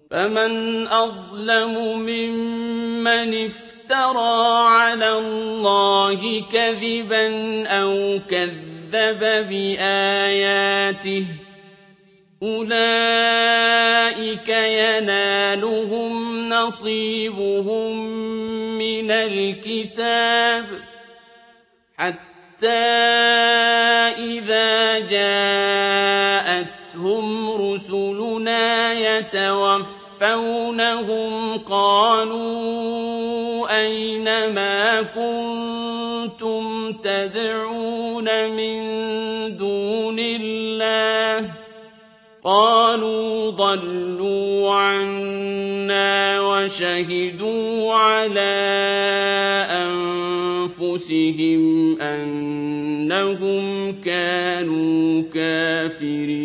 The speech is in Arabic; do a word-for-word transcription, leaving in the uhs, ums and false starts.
فمن أظلم ممن افترى على الله كذبا أو كذب بآياته أولئك ينالهم نصيبهم من الكتاب حتى إذا جاءتهم رسلنا يتوفونهم قالوا أين ما كنتم تدعون من دون الله قالوا ضلوا عنا وشهدوا على أنفسهم أنهم كانوا كافرين